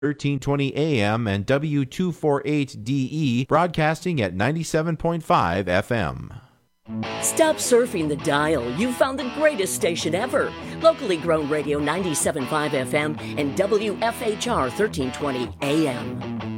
1320 AM and W248DE, broadcasting at 97.5 FM. Stop surfing the dial. You've found the greatest station ever. Locally grown radio 97.5 FM and WFHR 1320 AM.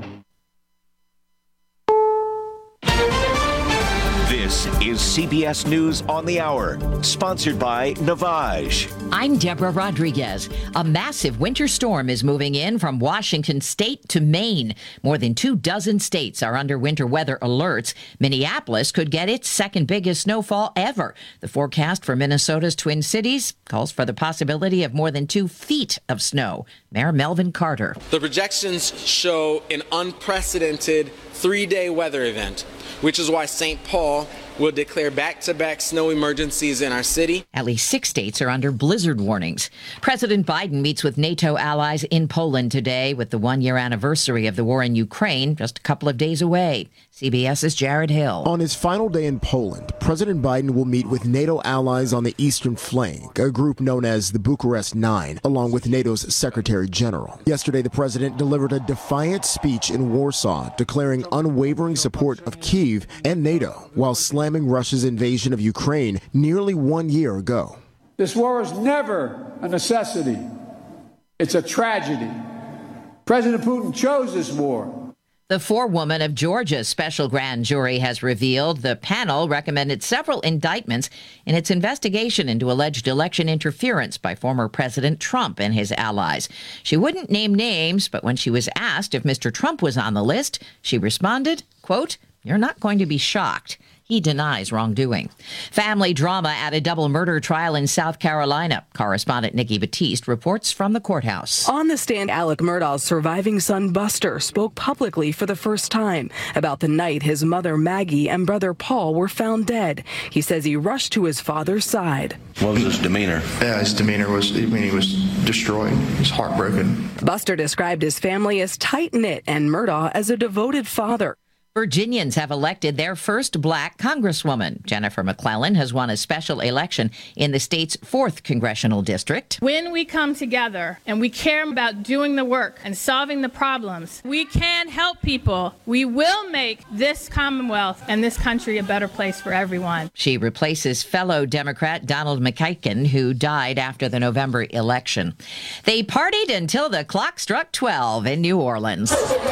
This is CBS News on the Hour, sponsored by Navage. I'm Deborah Rodriguez. A massive winter storm is moving in from Washington state to Maine. More than 24 states are under winter weather alerts. Minneapolis could get its second biggest snowfall ever. The forecast for Minnesota's Twin Cities calls for the possibility of more than 2 feet of snow. Mayor Melvin Carter. The projections show an unprecedented 3-day weather event, which is why St. Paul will declare back-to-back snow emergencies in our city. At least 6 states are under blizzard warnings. President Biden meets with NATO allies in Poland today, with the 1-year anniversary of the war in Ukraine just a couple of days away. CBS's Jared Hill. On his final day in Poland, President Biden will meet with NATO allies on the eastern flank, a group known as the Bucharest Nine, along with NATO's Secretary General. Yesterday, the president delivered a defiant speech in Warsaw, declaring unwavering support of Kyiv and NATO, while slamming Russia's invasion of Ukraine nearly 1 year ago. This war is never a necessity. It's a tragedy. President Putin chose this war. The forewoman of Georgia's special grand jury has revealed the panel recommended several indictments in its investigation into alleged election interference by former President Trump and his allies. She wouldn't name names, but when she was asked if Mr. Trump was on the list, she responded, quote, "You're not going to be shocked." He denies wrongdoing. Family drama at a double murder trial in South Carolina. Correspondent Nikki Batiste reports from the courthouse. On the stand, Alec Murdaugh's surviving son, Buster, spoke publicly for the first time about the night his mother, Maggie, and brother, Paul, were found dead. He says he rushed to his father's side. What was his demeanor? Yeah, his demeanor was, he was destroyed. He was heartbroken. Buster described his family as tight-knit and Murdaugh as a devoted father. Virginians have elected their first black congresswoman. Jennifer McClellan has won a special election in the state's 4th congressional district. When we come together and we care about doing the work and solving the problems, we can help people. We will make this Commonwealth and this country a better place for everyone. She replaces fellow Democrat Donald McKeichen, who died after the November election. They partied until the clock struck 12 in New Orleans.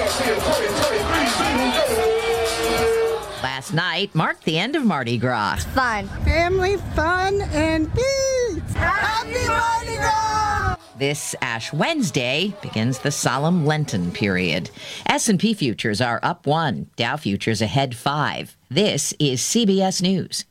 Last night marked the end of Mardi Gras. Fun. Family, fun, and peace. Happy Mardi Gras! This Ash Wednesday begins the solemn Lenten period. S&P futures are up 1, Dow futures ahead 5. This is CBS News.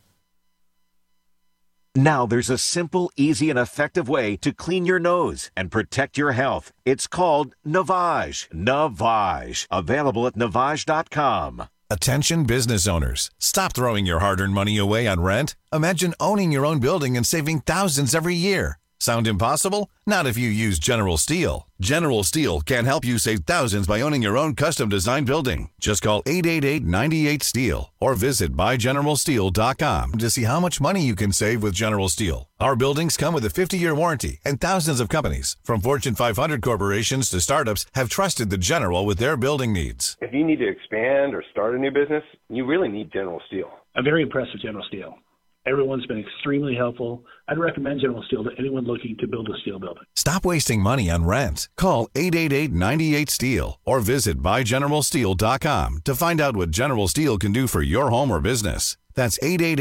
Now there's a simple, easy, and effective way to clean your nose and protect your health. It's called Navage. Navage. Available at Navage.com. Attention business owners. Stop throwing your hard-earned money away on rent. Imagine owning your own building and saving thousands every year. Sound impossible? Not if you use General Steel. General Steel can help you save thousands by owning your own custom-designed building. Just call 888-98-STEEL or visit buygeneralsteel.com to see how much money you can save with General Steel. Our buildings come with a 50-year warranty, and thousands of companies, from Fortune 500 corporations to startups, have trusted the General with their building needs. If you need to expand or start a new business, you really need General Steel. I'm very impressed with General Steel. Everyone's been extremely helpful. I'd recommend General Steel to anyone looking to build a steel building. Stop wasting money on rent. Call 888-98-STEEL or visit buygeneralsteel.com to find out what General Steel can do for your home or business. That's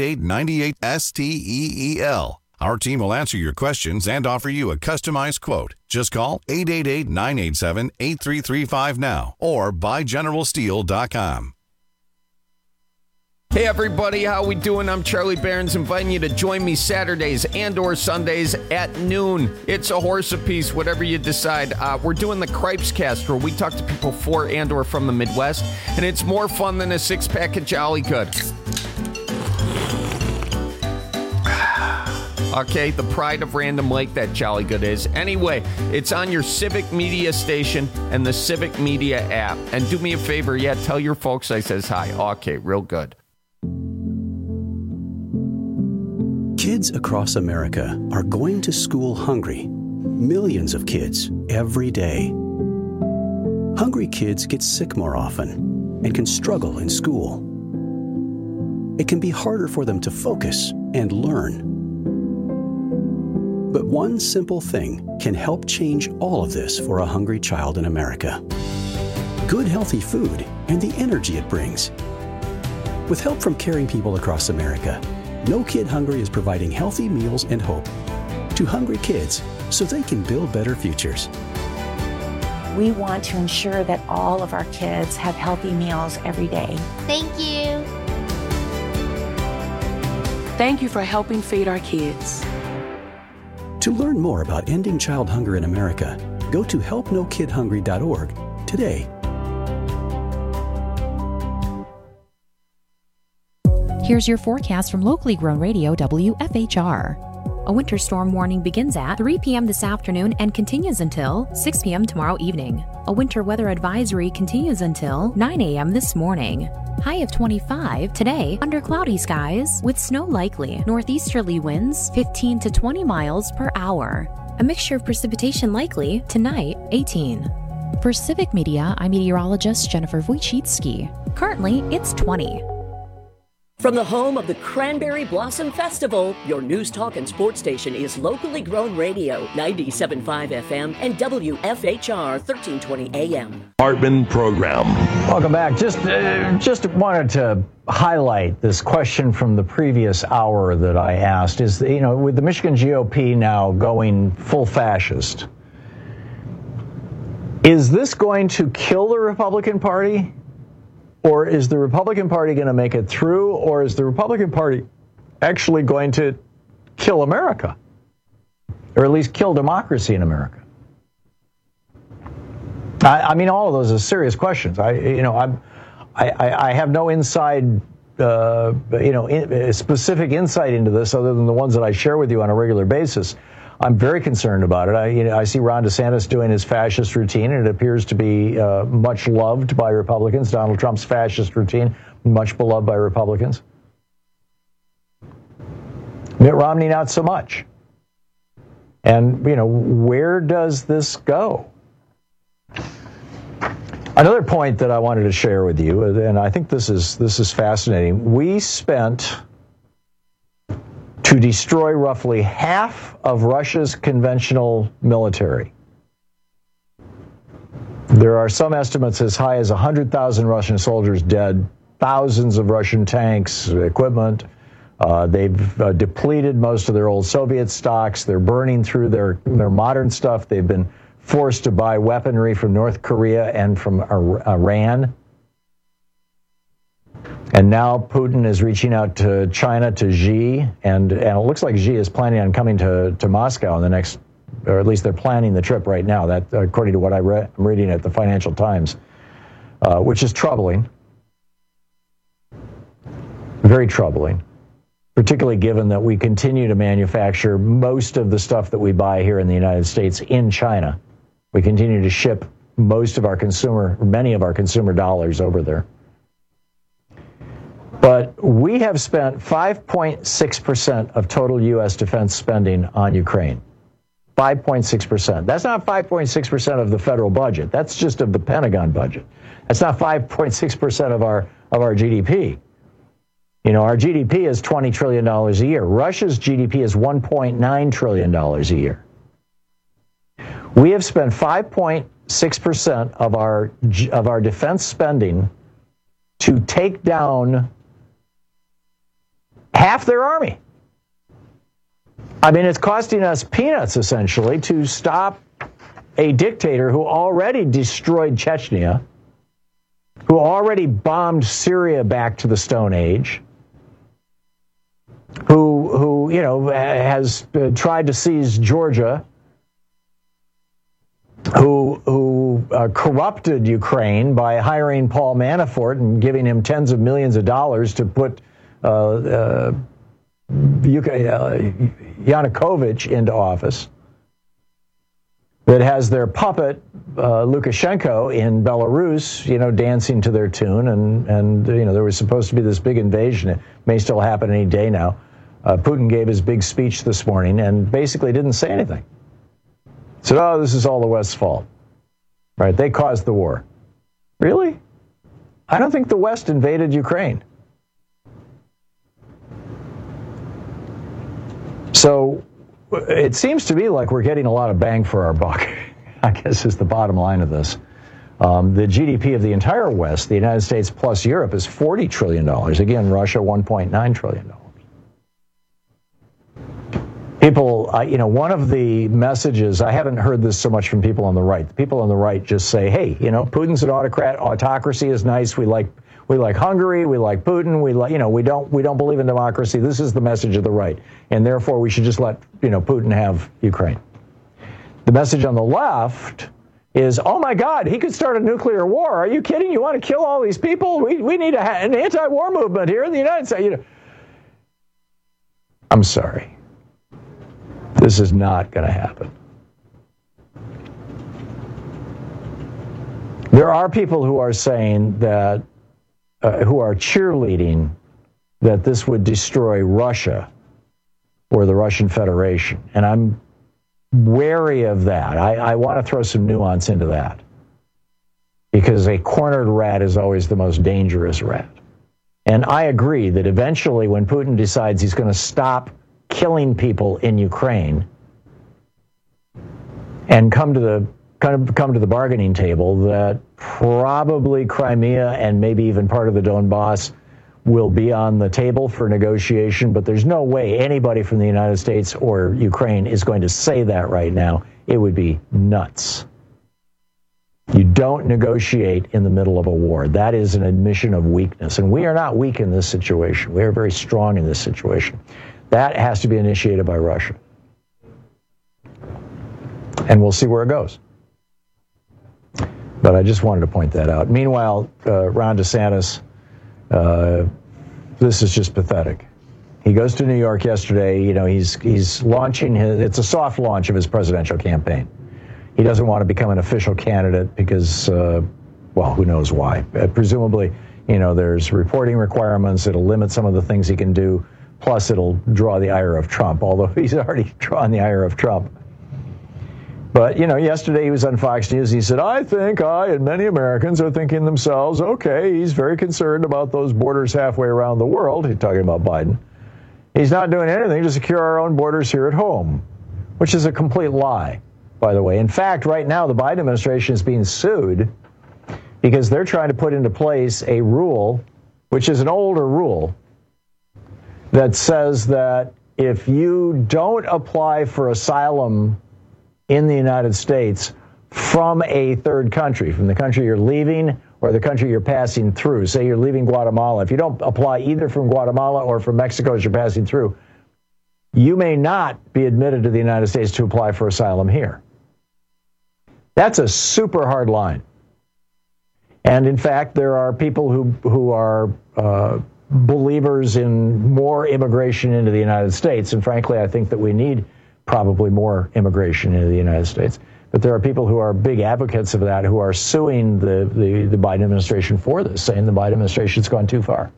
888-98-STEEL. Our team will answer your questions and offer you a customized quote. Just call 888-987-8335 now or buygeneralsteel.com. Hey everybody, how we doing? I'm Charlie Barons, inviting you to join me Saturdays and or Sundays at noon. It's a horse apiece, whatever you decide. We're doing the Cripes Cast, where we talk to people for and or from the Midwest, and it's more fun than a 6-pack of Jolly Good. Okay, the pride of Random Lake, that Jolly Good is. Anyway, it's on your Civic Media station and the Civic Media app. And do me a favor, tell your folks I says hi. Okay, real good. Kids across America are going to school hungry. Millions of kids every day. Hungry kids get sick more often and can struggle in school. It can be harder for them to focus and learn. But one simple thing can help change all of this for a hungry child in America. Good, healthy food and the energy it brings. With help from caring people across America, No Kid Hungry is providing healthy meals and hope to hungry kids so they can build better futures. We want to ensure that all of our kids have healthy meals every day. Thank you. Thank you for helping feed our kids. To learn more about ending child hunger in America, go to helpnokidhungry.org today. Here's your forecast from locally grown radio WFHR. A winter storm warning begins at 3 p.m. this afternoon and continues until 6 p.m. tomorrow evening. A winter weather advisory continues until 9 a.m. this morning. High of 25 today under cloudy skies with snow likely. Northeasterly winds 15 to 20 miles per hour. A mixture of precipitation likely tonight 18. For Civic Media, I'm meteorologist Jennifer Wojcicki. Currently, it's 20. From the home of the Cranberry Blossom Festival, your news, talk, and sports station is locally grown radio, 97.5 FM and WFHR 1320 AM. Hartman Program. Welcome back. Just wanted to highlight this question from the previous hour that I asked. Is, with the Michigan GOP now going full fascist, is this going to kill the Republican Party? Or is the Republican Party going to make it through? Or is the Republican Party actually going to kill America? Or at least kill democracy in America? I mean, all of those are serious questions. I have no inside, specific insight into this other than the ones that I share with you on a regular basis. I'm very concerned about it. I see Ron DeSantis doing his fascist routine, and it appears to be much loved by Republicans. Donald Trump's fascist routine, much beloved by Republicans. Mitt Romney, not so much. And, where does this go? Another point that I wanted to share with you, and I think this is fascinating. We spent to destroy roughly half of Russia's conventional military. There are some estimates as high as 100,000 Russian soldiers dead, thousands of Russian tanks, equipment. They've depleted most of their old Soviet stocks. They're burning through their modern stuff. They've been forced to buy weaponry from North Korea and from Iran. And now Putin is reaching out to China, to Xi, and it looks like Xi is planning on coming to Moscow in the next, or at least they're planning the trip right now. That, according to what I'm reading at the Financial Times, which is troubling, very troubling, particularly given that we continue to manufacture most of the stuff that we buy here in the United States in China. We continue to ship many of our consumer dollars over there. But we have spent 5.6% of total U.S. defense spending on Ukraine. 5.6%. That's not 5.6% of the federal budget. That's just of the Pentagon budget. That's not 5.6% of our GDP. Our GDP is $20 trillion a year. Russia's GDP is $1.9 trillion a year. We have spent 5.6% of our defense spending to take down half their army. I mean, it's costing us peanuts, essentially, to stop a dictator who already destroyed Chechnya, who already bombed Syria back to the Stone Age, who has tried to seize Georgia, who corrupted Ukraine by hiring Paul Manafort and giving him tens of millions of dollars to put Yanukovych into office, that has their puppet Lukashenko in Belarus, dancing to their tune, and there was supposed to be this big invasion. It may still happen any day now. Putin gave his big speech this morning and basically didn't say anything. Said, "Oh, this is all the West's fault." Right? They caused the war. Really? I don't think the West invaded Ukraine. So it seems to me like we're getting a lot of bang for our buck, I guess is the bottom line of this. The GDP of the entire West, the United States plus Europe, is $40 trillion. Again, Russia, $1.9 trillion. People, one of the messages, I haven't heard this so much from people on the right. The people on the right just say, hey, Putin's an autocrat. Autocracy is nice. We like Hungary. We like Putin. We don't believe in democracy. This is the message of the right. And therefore, we should just let, Putin have Ukraine. The message on the left is, oh my God, he could start a nuclear war. Are you kidding? You want to kill all these people? We need an anti-war movement here in the United States. I'm sorry. This is not going to happen. There are people who are saying that, who are cheerleading that this would destroy Russia or the Russian Federation. And I'm wary of that. I want to throw some nuance into that. Because a cornered rat is always the most dangerous rat. And I agree that eventually when Putin decides he's going to stop killing people in Ukraine and come to the bargaining table, that probably Crimea and maybe even part of the Donbass will be on the table for negotiation, but there's no way anybody from the United States or Ukraine is going to say that right now. It would be nuts. You don't negotiate in the middle of a war. That is an admission of weakness, and we are not weak in this situation. We are very strong in this situation. That has to be initiated by Russia. And we'll see where it goes. But I just wanted to point that out. Meanwhile, Ron DeSantis, this is just pathetic. He goes to New York yesterday. He's launching it's a soft launch of his presidential campaign. He doesn't want to become an official candidate because, who knows why. Presumably, there's reporting requirements. It'll limit some of the things he can do. Plus, it'll draw the ire of Trump, although he's already drawn the ire of Trump. But, yesterday he was on Fox News. He said, I think I and many Americans are thinking themselves, okay, he's very concerned about those borders halfway around the world. He's talking about Biden. He's not doing anything to secure our own borders here at home, which is a complete lie, by the way. In fact, right now, the Biden administration is being sued because they're trying to put into place a rule, which is an older rule, that says that if you don't apply for asylum in the United States from a third country, from the country you're leaving or the country you're passing through, say you're leaving Guatemala, if you don't apply either from Guatemala or from Mexico as you're passing through, you may not be admitted to the United States to apply for asylum here. That's a super hard line. And in fact, there are people who are believers in more immigration into the United States. And frankly, I think that we need probably more immigration into the United States. But there are people who are big advocates of that who are suing the Biden administration for this, saying the Biden administration's gone too far.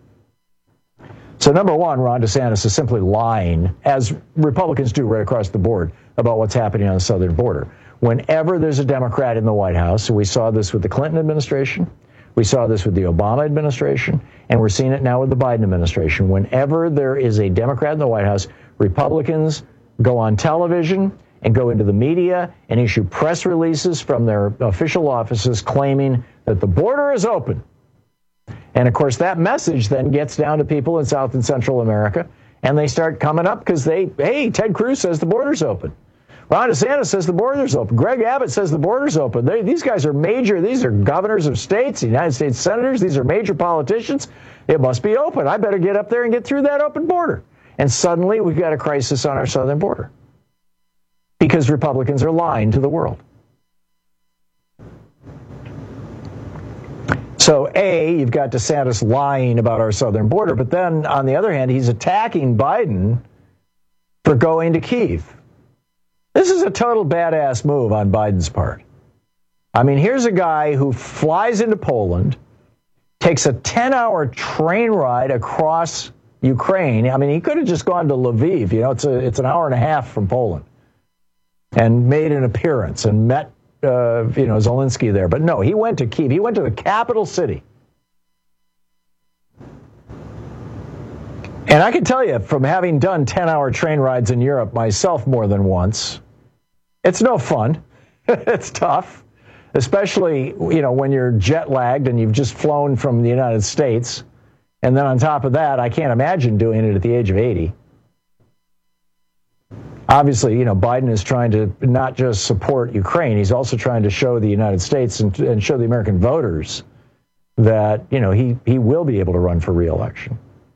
So number one, Ron DeSantis is simply lying, as Republicans do right across the board, about what's happening on the southern border. Whenever there's a Democrat in the White House, we saw this with the Clinton administration, we saw this with the Obama administration, and we're seeing it now with the Biden administration. Whenever there is a Democrat in the White House, Republicans go on television and go into the media and issue press releases from their official offices claiming that the border is open. And of course, that message then gets down to people in South and Central America, and they start coming up because hey, Ted Cruz says the border's open. Ron DeSantis says the border's open. Greg Abbott says the border's open. These guys are these are governors of states, United States senators. These are major politicians. It must be open. I better get up there and get through that open border. And suddenly we've got a crisis on our southern border because Republicans are lying to the world. So, you've got DeSantis lying about our southern border, but then, on the other hand, he's attacking Biden for going to Kyiv. This is a total badass move on Biden's part. I mean, here's a guy who flies into Poland, takes a 10-hour train ride across Ukraine. I mean, he could have just gone to Lviv. It's an hour and a half from Poland, and made an appearance and met Zelensky there. But no, he went to Kyiv. He went to the capital city. And I can tell you, from having done 10-hour train rides in Europe myself more than once, it's no fun. It's tough, especially, when you're jet-lagged and you've just flown from the United States. And then on top of that, I can't imagine doing it at the age of 80. Obviously, Biden is trying to not just support Ukraine, he's also trying to show the United States and show the American voters that, he will be able to run for re-election.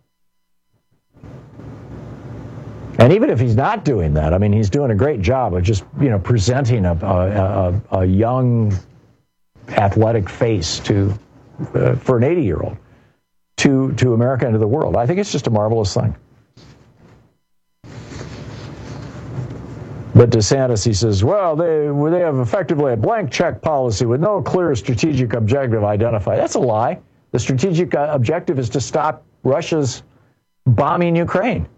And even if he's not doing that, I mean, he's doing a great job of just, presenting a young, athletic face for an 80-year-old to America and to the world. I think it's just a marvelous thing. But DeSantis, he says, well, they have effectively a blank check policy with no clear strategic objective identified. That's a lie. The strategic objective is to stop Russia's bombing Ukraine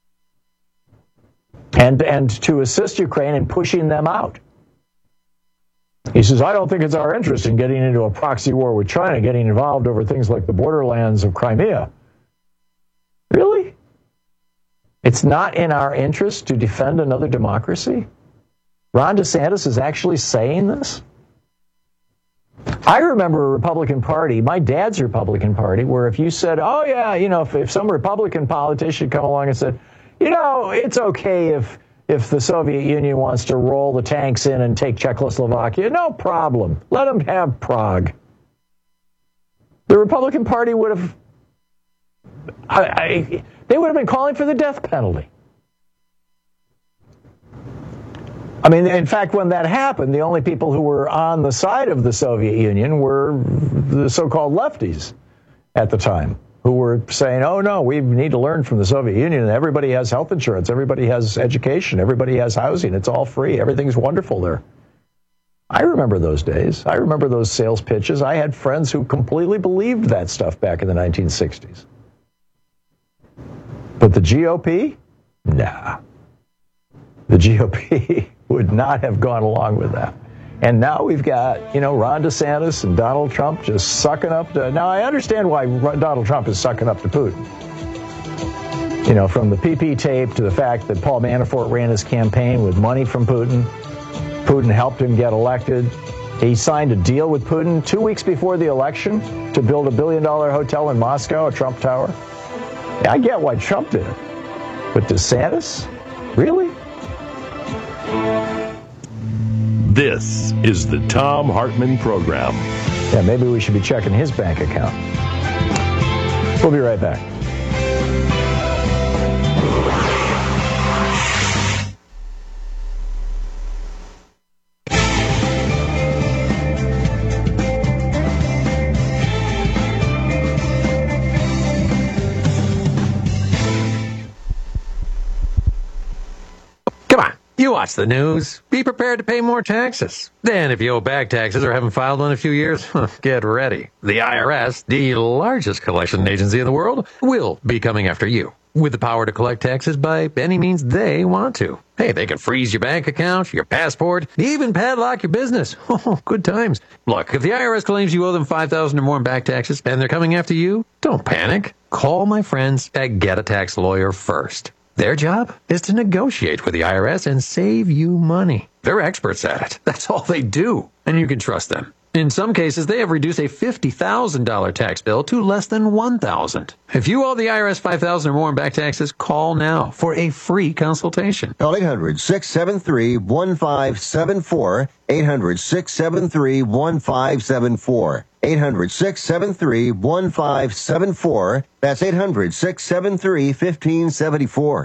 and to assist Ukraine in pushing them out. He says, I don't think it's our interest in getting into a proxy war with China, getting involved over things like the borderlands of Crimea. Really? It's not in our interest to defend another democracy? Ron DeSantis is actually saying this? I remember a Republican Party, my dad's Republican Party, where if you said, oh yeah, if some Republican politician come along and said, it's okay if the Soviet Union wants to roll the tanks in and take Czechoslovakia, no problem. Let them have Prague. The Republican Party would have, they would have been calling for the death penalty. I mean, in fact, when that happened, the only people who were on the side of the Soviet Union were the so-called lefties at the time, who were saying, oh, no, we need to learn from the Soviet Union. Everybody has health insurance. Everybody has education. Everybody has housing. It's all free. Everything's wonderful there. I remember those days. I remember those sales pitches. I had friends who completely believed that stuff back in the 1960s. But the GOP? Nah. The GOP would not have gone along with that. And now we've got, Ron DeSantis and Donald Trump just sucking up to... Now, I understand why Donald Trump is sucking up to Putin. From the PP tape to the fact that Paul Manafort ran his campaign with money from Putin. Putin helped him get elected. He signed a deal with Putin 2 weeks before the election to build a $1 billion hotel in Moscow, a Trump Tower. Yeah, I get why Trump did it. But DeSantis? Really? This is the Thom Hartmann Program. Yeah, maybe we should be checking his bank account. We'll be right back. You watch the news. Be prepared to pay more taxes. Then, if you owe back taxes or haven't filed one in a few years, get ready. The IRS, the largest collection agency in the world, will be coming after you with the power to collect taxes by any means they want to. Hey, they can freeze your bank account, your passport, even padlock your business. Oh, good times. Look, if the IRS claims you owe them $5,000 or more in back taxes and they're coming after you, don't panic. Call my friends at Get a Tax Lawyer first. Their job is to negotiate with the IRS and save you money. They're experts at it. That's all they do. And you can trust them. In some cases, they have reduced a $50,000 tax bill to less than $1,000. If you owe the IRS $5,000 or more in back taxes, call now for a free consultation. Call 800-673-1574. 800-673-1574. 800-673-1574. That's 800-673-1574.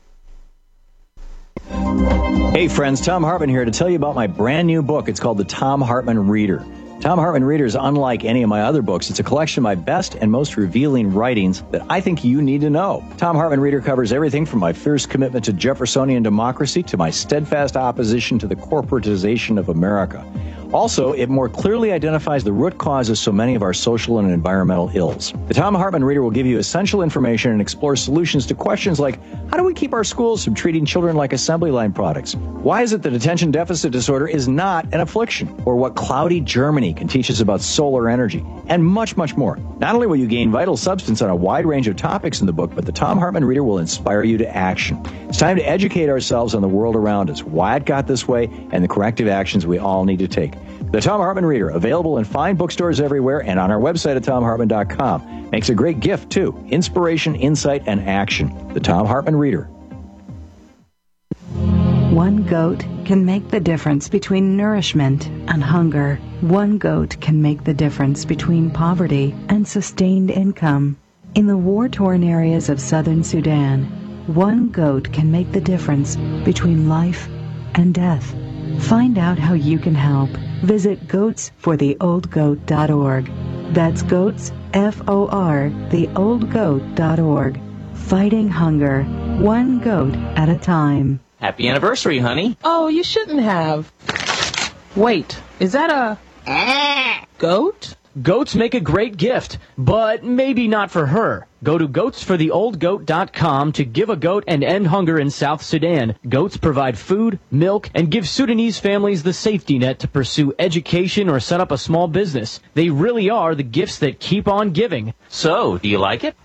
Hey friends, Thom Hartmann here to tell you about my brand new book. It's called The Thom Hartmann Reader. Thom Hartmann Reader is unlike any of my other books. It's a collection of my best and most revealing writings that I think you need to know. Thom Hartmann Reader covers everything from my fierce commitment to Jeffersonian democracy to my steadfast opposition to the corporatization of America. Also, it more clearly identifies the root cause of so many of our social and environmental ills. The Thom Hartmann Reader will give you essential information and explore solutions to questions like, how do we keep our schools from treating children like assembly line products? Why is it that attention deficit disorder is not an affliction? Or what cloudy Germany can teach us about solar energy? And much, much more. Not only will you gain vital substance on a wide range of topics in the book, but the Thom Hartmann Reader will inspire you to action. It's time to educate ourselves on the world around us, why it got this way, and the corrective actions we all need to take. The Thom Hartmann Reader, available in fine bookstores everywhere and on our website at ThomHartmann.com. Makes a great gift, too. Inspiration, insight, and action. The Thom Hartmann Reader. One goat can make the difference between nourishment and hunger. One goat can make the difference between poverty and sustained income. In the war-torn areas of southern Sudan, one goat can make the difference between life and death. Find out how you can help. Visit goatsfortheoldgoat.org. That's goats, F-O-R, theoldgoat.org. Fighting hunger, one goat at a time. Happy anniversary, honey. Oh, you shouldn't have. Wait, is that a goat? Goats make a great gift, but maybe not for her. Go to goatsfortheoldgoat.com to give a goat and end hunger in South Sudan. Goats provide food, milk, and give Sudanese families the safety net to pursue education or set up a small business. They really are the gifts that keep on giving. So, do you like it?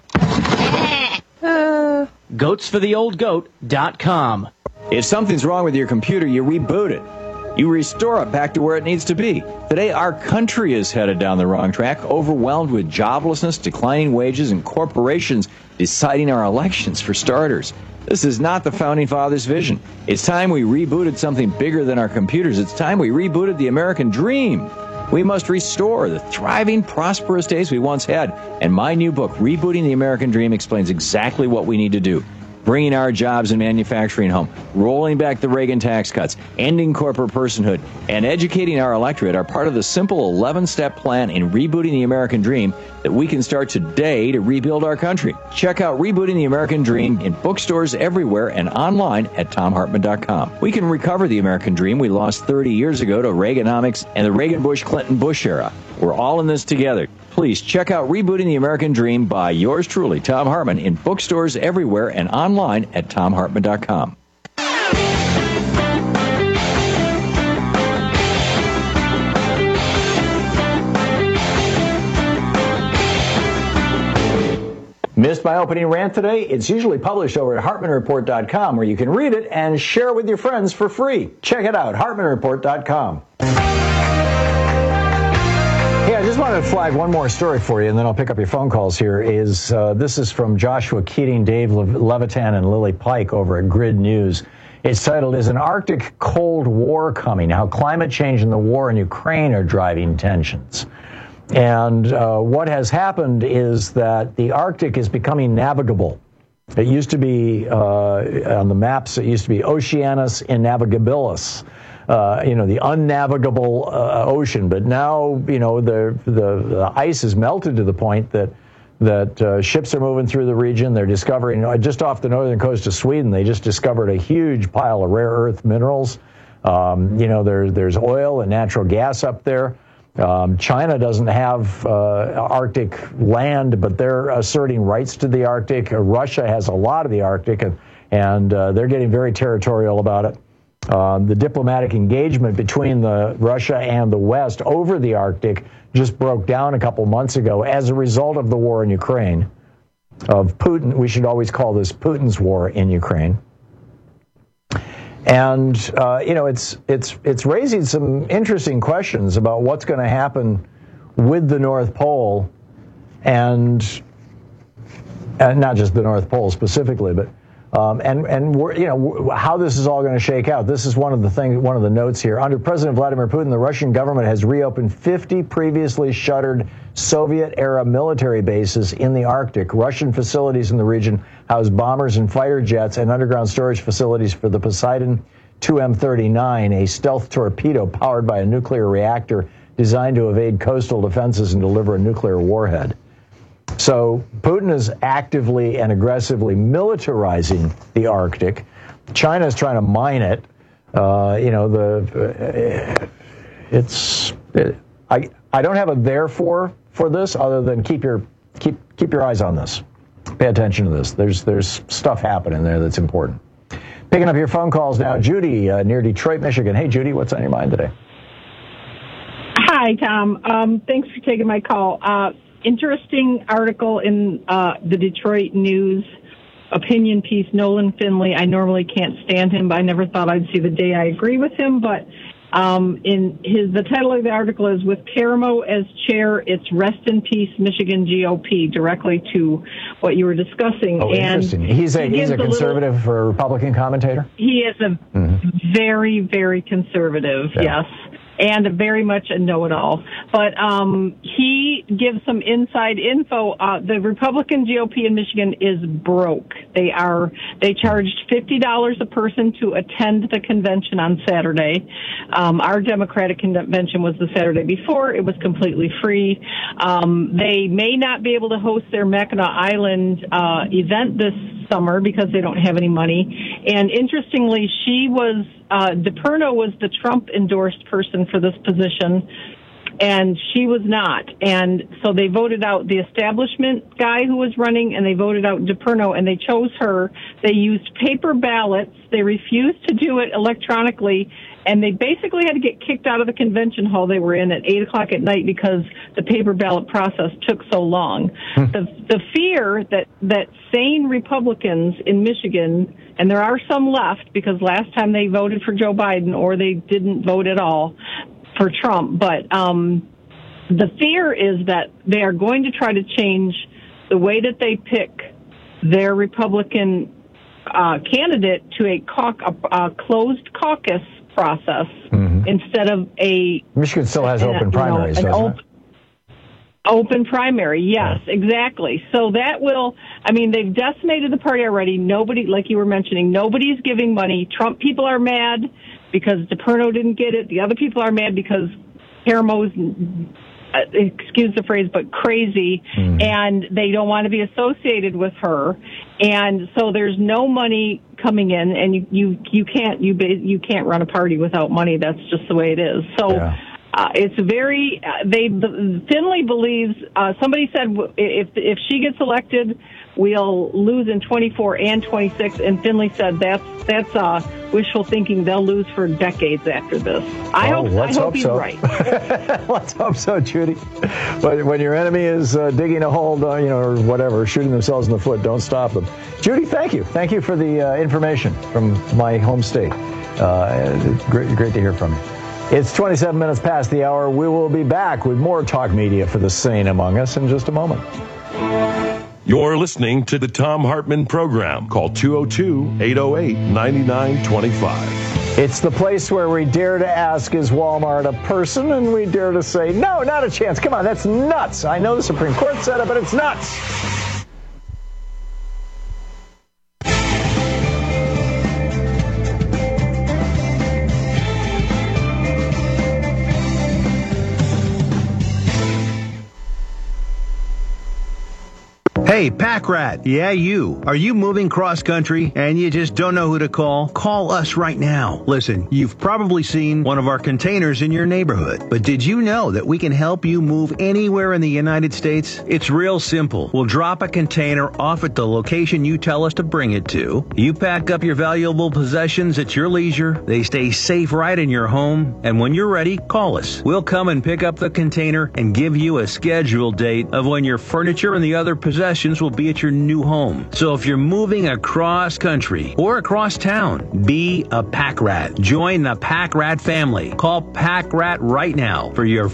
Goatsfortheoldgoat.com. If something's wrong with your computer, you reboot it. You restore it back to where it needs to be. Today, our country is headed down the wrong track, overwhelmed with joblessness, declining wages, and corporations deciding our elections, for starters. This is not the Founding Fathers' vision. It's time we rebooted something bigger than our computers. It's time we rebooted the American dream. We must restore the thriving, prosperous days we once had. And my new book, Rebooting the American Dream, explains exactly what we need to do. Bringing our jobs and manufacturing home, rolling back the Reagan tax cuts, ending corporate personhood, and educating our electorate are part of the simple 11-step plan in rebooting the American dream that we can start today to rebuild our country. Check out Rebooting the American Dream in bookstores everywhere and online at ThomHartmann.com. We can recover the American dream we lost 30 years ago to Reaganomics and the Reagan-Bush-Clinton-Bush era. We're all in this together. Please check out Rebooting the American Dream by yours truly, Thom Hartmann, in bookstores everywhere and online at ThomHartmann.com. Missed my opening rant today? It's usually published over at HartmannReport.com, where you can read it and share it with your friends for free. Check it out, HartmannReport.com. Hey, I just wanted to flag one more story for you, and then I'll pick up your phone calls here. This is from Joshua Keating, Dave Levitan, and Lily Pike over at Grid News. It's titled, Is an Arctic Cold War Coming? How Climate Change and the War in Ukraine are driving tensions. And what has happened is that the Arctic is becoming navigable. It used to be, on the maps, it used to be Oceanus Innavigabilis. The unnavigable ocean. But now, the ice is melted to the point that ships are moving through the region. They're discovering, just off the northern coast of Sweden, they just discovered a huge pile of rare earth minerals. There's oil and natural gas up there. China doesn't have Arctic land, but they're asserting rights to the Arctic. Russia has a lot of the Arctic, and they're getting very territorial about it. The diplomatic engagement between Russia and the West over the Arctic just broke down a couple months ago as a result of the war in Ukraine, of Putin. We should always call this Putin's war in Ukraine. And, it's raising some interesting questions about what's going to happen with the North Pole and not just the North Pole specifically, but how this is all going to shake out. This is one of the notes here. Under President Vladimir Putin, the Russian government has reopened 50 previously shuttered Soviet-era military bases in the Arctic. Russian facilities in the region house bombers and fighter jets and underground storage facilities for the Poseidon 2M39, a stealth torpedo powered by a nuclear reactor designed to evade coastal defenses and deliver a nuclear warhead. So Putin is actively and aggressively militarizing the Arctic. China is trying to mine it. I don't have a therefore for this other than keep your eyes on this. Pay attention to this. There's stuff happening there that's important. Picking up your phone calls now, Judy near Detroit, Michigan. Hey, Judy, what's on your mind today? Hi, Tom. Thanks for taking my call. Interesting article in the Detroit News opinion piece, Nolan Finley. I normally can't stand him, but I never thought I'd see the day I agree with him. But the title of the article is "With Karamo as chair, it's rest in peace, Michigan GOP," directly to what you were discussing. Oh, interesting. He's a conservative or Republican commentator? He is a very, very conservative, yes. And very much a know-it-all. But he gives some inside info. The Republican GOP in Michigan is broke. They charged $50 a person to attend the convention on Saturday. Our Democratic convention was the Saturday before. It was completely free. They may not be able to host their Mackinac Island event this summer because they don't have any money. And interestingly, DePerno was the Trump-endorsed person for this position, and she was not. And so they voted out the establishment guy who was running, and they voted out DePerno, and they chose her. They used paper ballots. They refused to do it electronically, and they basically had to get kicked out of the convention hall they were in at 8 o'clock at night because the paper ballot process took so long. The fear that sane Republicans in Michigan, and there are some left because last time they voted for Joe Biden or they didn't vote at all for Trump, but the fear is that they are going to try to change the way that they pick their Republican candidate to a closed caucus process instead of a... Michigan still has open primaries, doesn't it? Open primary, yes, exactly. So that will, they've decimated the party already. Nobody, like you were mentioning, nobody's giving money. Trump people are mad because DePerno didn't get it. The other people are mad because Karamo's, excuse the phrase, but crazy, and they don't want to be associated with her. And so there's no money coming in, and you can't run a party without money. That's just the way it is. So. Yeah. It's very. Finley believes. Somebody said if she gets elected, we'll lose in 24 and 26. And Finley said that's wishful thinking. They'll lose for decades after this. I hope he's right. Let's hope so, Judy. But when your enemy is digging a hole, or whatever, shooting themselves in the foot, don't stop them. Judy, thank you. Thank you for the information from my home state. Great to hear from you. It's 27 minutes past the hour. We will be back with more talk media for the sane among us in just a moment. You're listening to the Thom Hartmann Program. Call 202-808-9925. It's the place where we dare to ask, is Walmart a person? And we dare to say, no, not a chance. Come on, that's nuts. I know the Supreme Court said it, but it's nuts. Hey, Pack Rat. Yeah, you. Are you moving cross-country and you just don't know who to call? Call us right now. Listen, you've probably seen one of our containers in your neighborhood. But did you know that we can help you move anywhere in the United States? It's real simple. We'll drop a container off at the location you tell us to bring it to. You pack up your valuable possessions at your leisure. They stay safe right in your home. And when you're ready, call us. We'll come and pick up the container and give you a scheduled date of when your furniture and the other possessions will be at your new home. So if you're moving across country or across town, be a Pack Rat. Join the Pack Rat family. Call Pack Rat right now for your...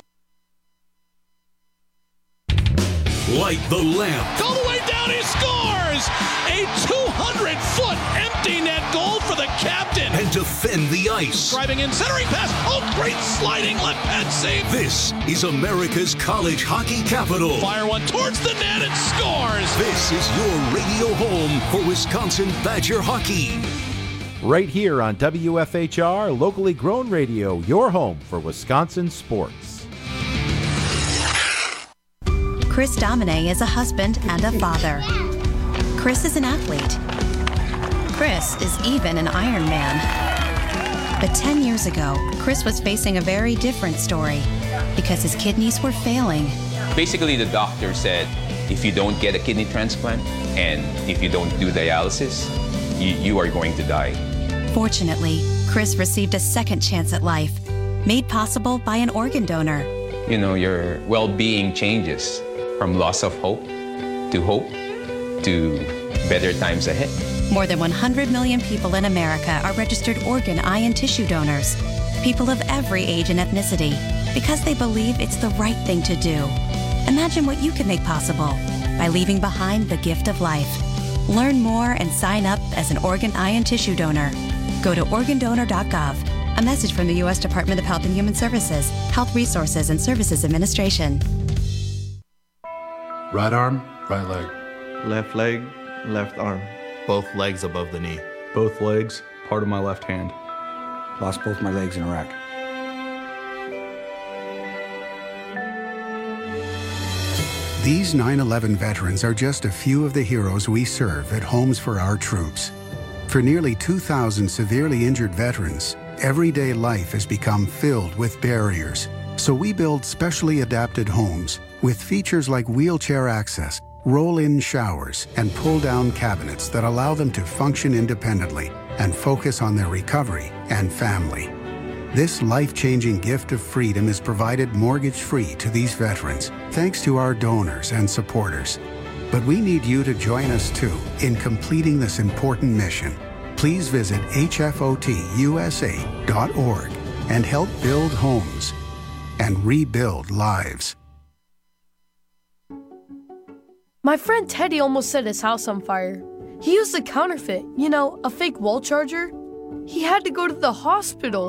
Light the lamp. All the way down, he scores! A 200-foot empty net goal for the captain. And defend the ice. Driving in, centering pass. Oh, great sliding left pad save. This is America's college hockey capital. Fire one towards the net and scores. This is your radio home for Wisconsin Badger hockey. Right here on WFHR, locally grown radio, your home for Wisconsin sports. Chris Domine is a husband and a father. Chris is an athlete. Chris is even an Ironman. But 10 years ago, Chris was facing a very different story because his kidneys were failing. Basically, the doctor said, if you don't get a kidney transplant and if you don't do dialysis, you are going to die. Fortunately, Chris received a second chance at life, made possible by an organ donor. You know, your well-being changes from loss of hope to better times ahead. More than 100 million people in America are registered organ, eye, and tissue donors. People of every age and ethnicity, because they believe it's the right thing to do. Imagine what you can make possible by leaving behind the gift of life. Learn more and sign up as an organ, eye, and tissue donor. Go to organdonor.gov. A message from the U.S. Department of Health and Human Services, Health Resources and Services Administration. Right arm, right leg. Left leg, left arm. Both legs above the knee. Both legs, part of my left hand. Lost both my legs in Iraq. These 9/11 veterans are just a few of the heroes we serve at Homes for Our Troops. For nearly 2,000 severely injured veterans, everyday life has become filled with barriers. So we build specially adapted homes with features like wheelchair access, roll-in showers, and pull-down cabinets that allow them to function independently and focus on their recovery and family. This life-changing gift of freedom is provided mortgage-free to these veterans, thanks to our donors and supporters. But we need you to join us too in completing this important mission. Please visit hfotusa.org and help build homes and rebuild lives. My friend Teddy almost set his house on fire. He used a counterfeit, a fake wall charger. He had to go to the hospital.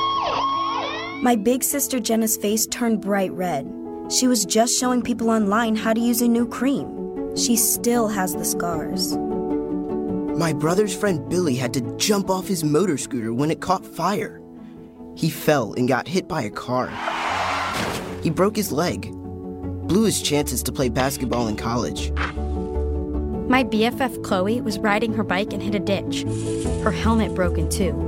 My big sister Jenna's face turned bright red. She was just showing people online how to use a new cream. She still has the scars. My brother's friend Billy had to jump off his motor scooter when it caught fire. He fell and got hit by a car. He broke his leg. Blew his chances to play basketball in college. My BFF Chloe was riding her bike and hit a ditch. Her helmet broke in two.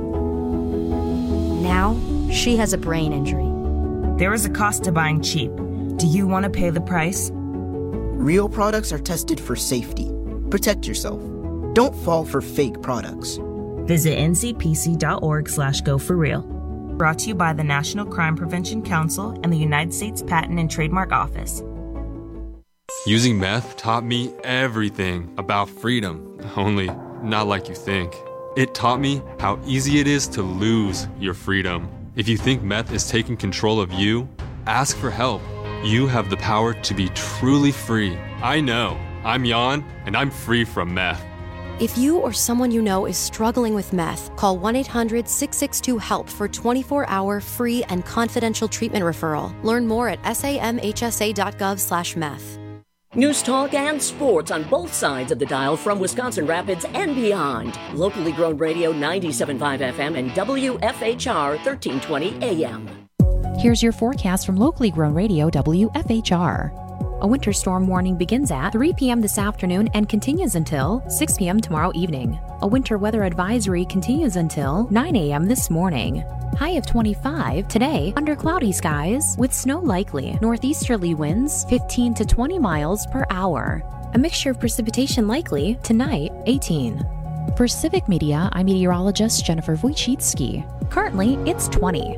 Now, she has a brain injury. There is a cost to buying cheap. Do you want to pay the price? Real products are tested for safety. Protect yourself. Don't fall for fake products. Visit ncpc.org/go4real. Brought to you by the National Crime Prevention Council and the United States Patent and Trademark Office. Using meth taught me everything about freedom, only not like you think. It taught me how easy it is to lose your freedom. If you think meth is taking control of you, ask for help. You have the power to be truly free. I know. I'm Jan, and I'm free from meth. If you or someone you know is struggling with meth, call 1-800-662-HELP for 24-hour free and confidential treatment referral. Learn more at samhsa.gov/meth. News talk and sports on both sides of the dial from Wisconsin Rapids and beyond. Locally grown radio 97.5 FM and WFHR 1320 AM. Here's your forecast from locally grown radio WFHR. A winter storm warning begins at 3 p.m. this afternoon and continues until 6 p.m. tomorrow evening. A winter weather advisory continues until 9 a.m. this morning. High of 25 today under cloudy skies with snow likely. Northeasterly winds 15 to 20 miles per hour. A mixture of precipitation likely tonight 18. For Civic Media, I'm meteorologist Jennifer Wojcicki. Currently, it's 20.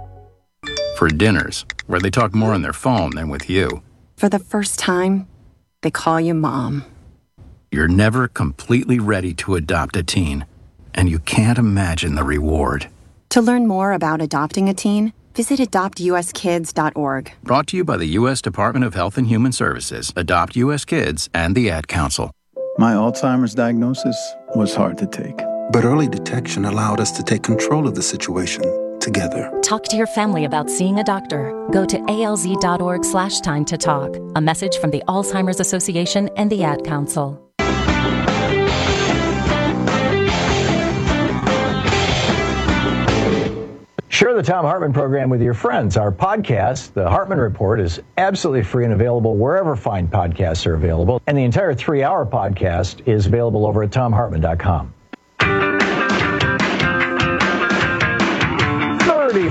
For dinners, where they talk more on their phone than with you. For the first time, they call you Mom. You're never completely ready to adopt a teen, and you can't imagine the reward. To learn more about adopting a teen, visit adoptuskids.org. Brought to you by the U.S. Department of Health and Human Services, Adopt U.S. Kids, and the Ad Council. My Alzheimer's diagnosis was hard to take. But early detection allowed us to take control of the situation together. Talk to your family about seeing a doctor. Go to alz.org/time to talk. A message from the Alzheimer's Association and the Ad Council. Share the Thom Hartmann program with your friends. Our podcast, The Hartmann Report, is absolutely free and available wherever fine podcasts are available. And the entire 3-hour podcast is available over at thomhartmann.com.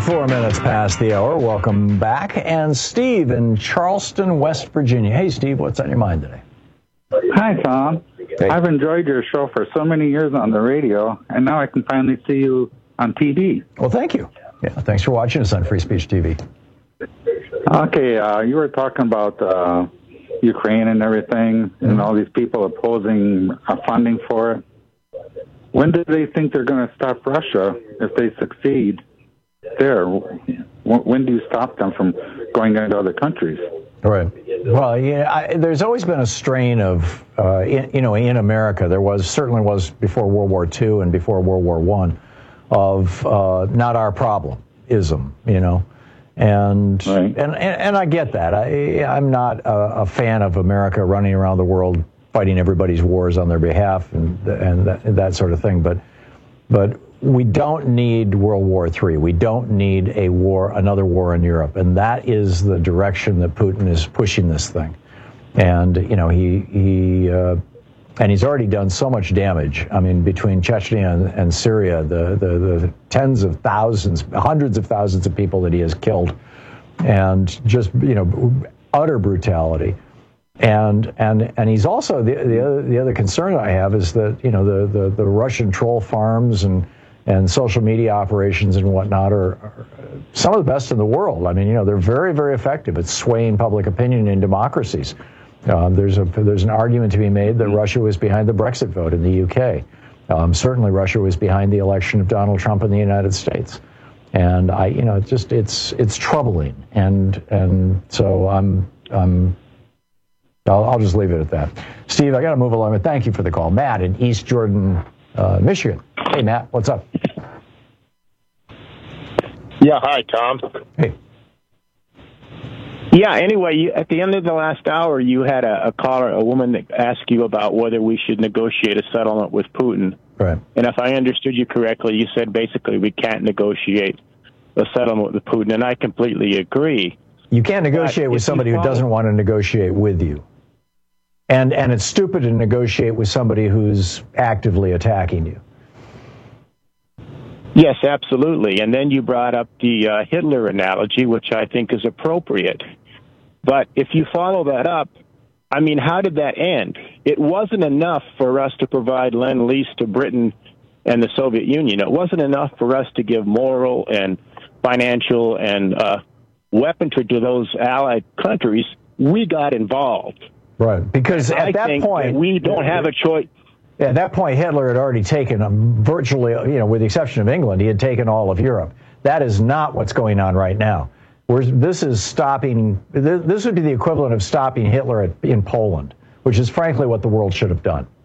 24 minutes past the hour. Welcome back. And Steve in Charleston, West Virginia. Hey, Steve, what's on your mind today? Hi, Tom. Hey. I've enjoyed your show for so many years on the radio, and now I can finally see you on TV. Well, thank you. Yeah, thanks for watching us on Free Speech TV. Okay, you were talking about Ukraine and everything, and all these people opposing funding for it. When do they think they're going to stop Russia if they succeed there? When do you stop them from going into other countries? Right. Well, there's always been a strain of, in America, certainly was before World War II and before World War I, of not our problem-ism, And, right. and I get that. I'm not a fan of America running around the world fighting everybody's wars on their behalf and that sort of thing. But we don't need World War III. We don't need another war in Europe. And that is the direction that Putin is pushing this thing. And, and he's already done so much damage. I mean, between Chechnya and Syria, the tens of thousands, hundreds of thousands of people that he has killed, and just, utter brutality. And he's also the other concern I have is that the Russian troll farms and social media operations and whatnot are some of the best in the world. I mean, they're very, very effective at swaying public opinion in democracies. There's an argument to be made that Russia was behind the Brexit vote in the UK. Certainly, Russia was behind the election of Donald Trump in the United States. And it's troubling. And so I'll just leave it at that. Steve, I got to move along, but thank you for the call. Matt in East Jordan, Michigan. Hey, Matt, what's up? Yeah, hi, Tom. Hey. Yeah, anyway, at the end of the last hour, you had a caller, a woman that asked you about whether we should negotiate a settlement with Putin. Right. And if I understood you correctly, you said basically we can't negotiate a settlement with Putin, and I completely agree. You can't negotiate with somebody who doesn't want to negotiate with you. And it's stupid to negotiate with somebody who's actively attacking you. Yes, absolutely. And then you brought up the Hitler analogy, which I think is appropriate. But if you follow that up, I mean, how did that end? It wasn't enough for us to provide Lend-Lease to Britain and the Soviet Union. It wasn't enough for us to give moral and financial and weaponry to those allied countries. We got involved. Right, because at that point, we don't have a choice. At that point, Hitler had already taken virtually, with the exception of England, he had taken all of Europe. That is not what's going on right now. This is stopping. This would be the equivalent of stopping Hitler in Poland, which is frankly what the world should have done.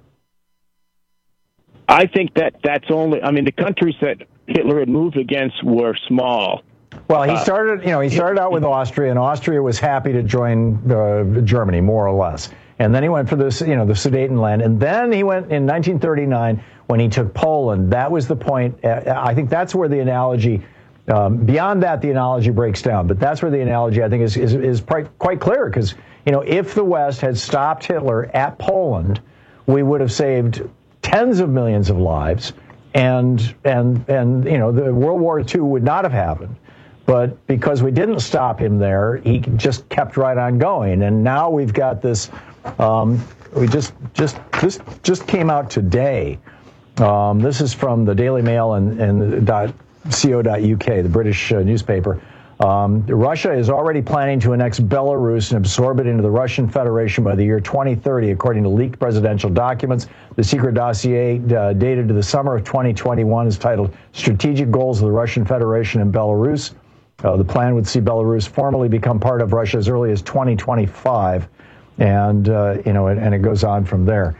I think that's only. I mean, the countries that Hitler had moved against were small. Well, he started out with Austria, and Austria was happy to join Germany, more or less. And then he went for this, the Sudetenland, and then he went in 1939 when he took Poland. That was the point. I think that's where the analogy. Beyond that, the analogy breaks down. But that's where the analogy, I think, is quite clear. Because if the West had stopped Hitler at Poland, we would have saved tens of millions of lives, and the World War II would not have happened. But because we didn't stop him there, he just kept right on going. And now we've got this. This just came out today. This is from the Daily Mail and .co.uk, the British newspaper. Russia is already planning to annex Belarus and absorb it into the Russian Federation by the year 2030, according to leaked presidential documents. The secret dossier dated to the summer of 2021 is titled "Strategic Goals of the Russian Federation and Belarus." The plan would see Belarus formally become part of Russia as early as 2025, and it goes on from there.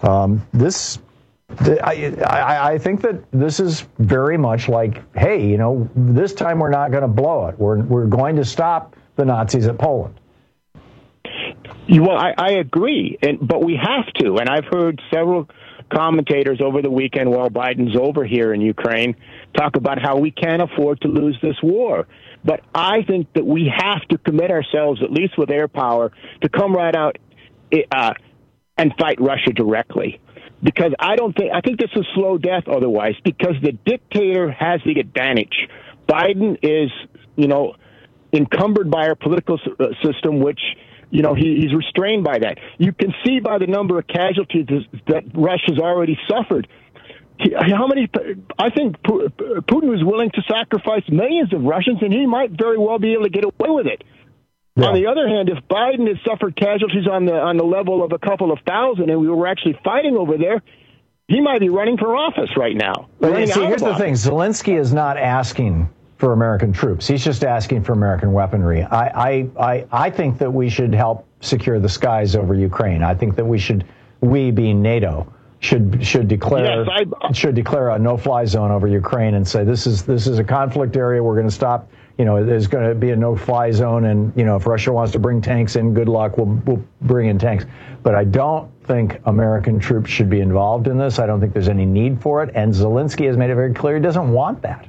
I think that this is very much like, hey, this time we're not going to blow it. We're going to stop the Nazis at Poland. Well, I agree, but we have to. And I've heard several commentators over the weekend while Biden's over here in Ukraine talk about how we can't afford to lose this war. But I think that we have to commit ourselves, at least with air power, to come right out and fight Russia directly. Because I think this is slow death otherwise, because the dictator has the advantage Biden is, encumbered by our political system, which, he's restrained by that. You can see by the number of casualties that Russia's already suffered. I think Putin was willing to sacrifice millions of Russians, and he might very well be able to get away with it. Yeah. On the other hand, if Biden has suffered casualties on the level of a couple of thousand, and we were actually fighting over there, he might be running for office right now. But here's the thing: Zelensky is not asking for American troops. He's just asking for American weaponry. I think that we should help secure the skies over Ukraine. I think that we being NATO, should declare a no-fly zone over Ukraine and say this is a conflict area. We're going to stop. There's going to be a no-fly zone, and if Russia wants to bring tanks in, good luck. We'll bring in tanks. But I don't think American troops should be involved in this. I don't think there's any need for it. And Zelensky has made it very clear he doesn't want that.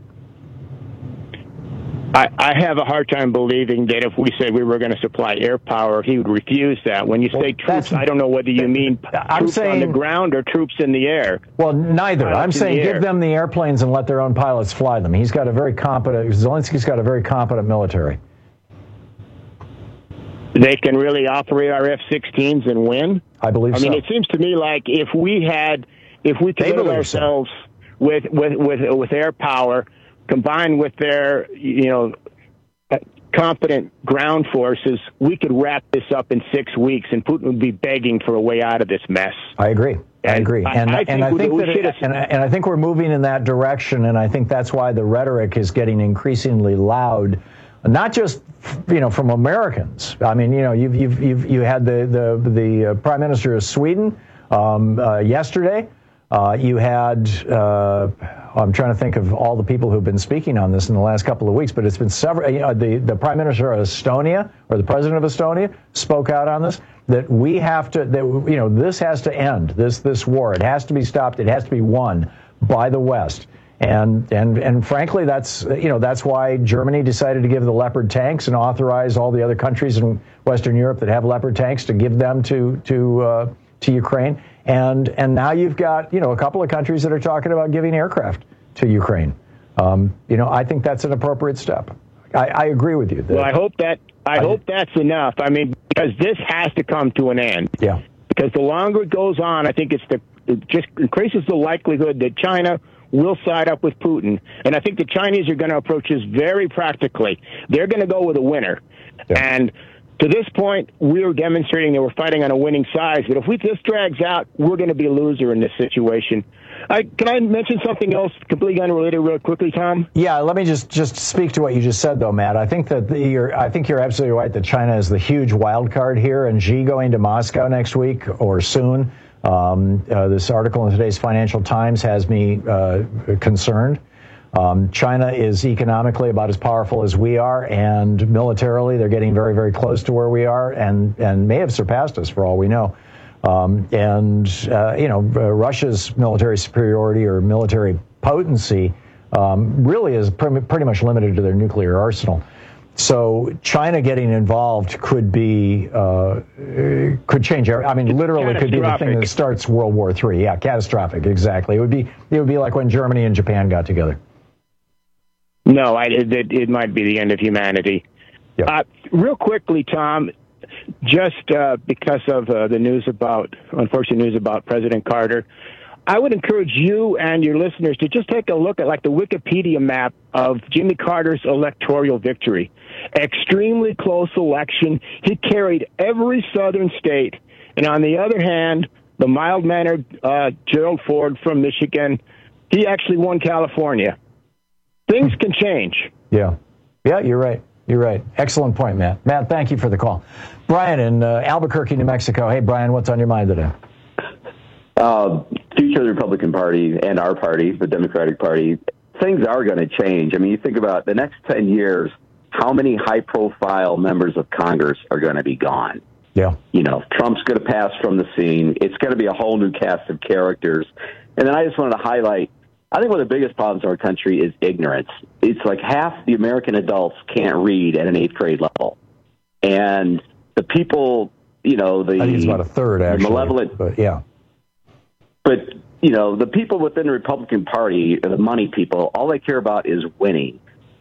I have a hard time believing that if we said we were going to supply air power, he would refuse that. When you say troops, I don't know whether you mean troops on the ground or troops in the air. Well, neither. I'm saying give them the airplanes and let their own pilots fly them. Zelensky's got a very competent military. They can really operate our F-16s and win? I believe so. I mean, it seems to me like if we committed ourselves with air power, combined with their, competent ground forces, we could wrap this up in 6 weeks, and Putin would be begging for a way out of this mess. I agree. And I think we're moving in that direction, and I think that's why the rhetoric is getting increasingly loud, not just from Americans. I mean, you had the Prime Minister of Sweden yesterday. You had, I'm trying to think of all the people who've been speaking on this in the last couple of weeks, but it's been several, the Prime Minister of Estonia, or the President of Estonia, spoke out on this, that we have to, this has to end, this war. It has to be stopped. It has to be won by the West. And frankly, that's why Germany decided to give the Leopard tanks and authorize all the other countries in Western Europe that have Leopard tanks to give them to Ukraine. And now you've got, a couple of countries that are talking about giving aircraft to Ukraine. I think that's an appropriate step. I agree with you. Well, I hope that's enough. I mean, because this has to come to an end. Yeah. Because the longer it goes on, I think it just increases the likelihood that China will side up with Putin. And I think the Chinese are going to approach this very practically. They're going to go with a winner. Yeah. And to this point, we're demonstrating that we're fighting on a winning side. But if this drags out, we're going to be a loser in this situation. Can I mention something else completely unrelated real quickly, Tom? Yeah, let me just speak to what you just said, though, Matt. I think that you're absolutely right that China is the huge wild card here, and Xi going to Moscow next week or soon. This article in today's Financial Times has me concerned. China is economically about as powerful as we are, and militarily they're getting very, very close to where we are, and may have surpassed us for all we know. Russia's military superiority or military potency really is pretty much limited to their nuclear arsenal. So China getting involved could change. I mean, literally could be the thing that starts World War III. Yeah, catastrophic. Exactly. It would be like when Germany and Japan got together. No, it might be the end of humanity. Yep. Real quickly, Tom, just because of the unfortunate news about President Carter, I would encourage you and your listeners to just take a look at the Wikipedia map of Jimmy Carter's electoral victory. Extremely close election. He carried every southern state. And on the other hand, the mild-mannered Gerald Ford from Michigan, he actually won California. Things can change. Yeah, you're right. You're right. Excellent point, Matt. Matt, thank you for the call. Brian in Albuquerque, New Mexico. Hey, Brian, what's on your mind today? Future of the Republican Party and our party, the Democratic Party, things are going to change. I mean, you think about the next 10 years, how many high-profile members of Congress are going to be gone? Yeah. Trump's going to pass from the scene. It's going to be a whole new cast of characters. And then I just wanted to highlight, I think one of the biggest problems in our country is ignorance. It's like half the American adults can't read at an 8th grade level. And the people, I think it's about a third, actually. Malevolent. But, yeah. But, the people within the Republican Party, the money people, all they care about is winning.